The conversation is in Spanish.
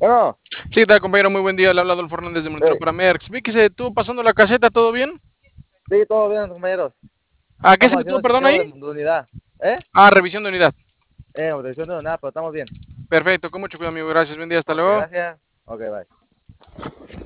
Bueno, Sí, ¿qué tal, compañero? Muy buen día. Le ha hablado el Fernández de Montero sí, para Merckx. Vi que se estuvo pasando la caseta, ¿todo bien? sí, todo bien, compañeros. ¿A qué se Estamos le estuvo, haciendo perdón, chequeo ahí? de unidad. ¿Eh? Ah, revisión de unidad. Revisión de unidad, pero estamos bien. Perfecto, con mucho cuidado, amigo. Gracias, buen día, hasta Ok, luego. gracias. Ok, bye.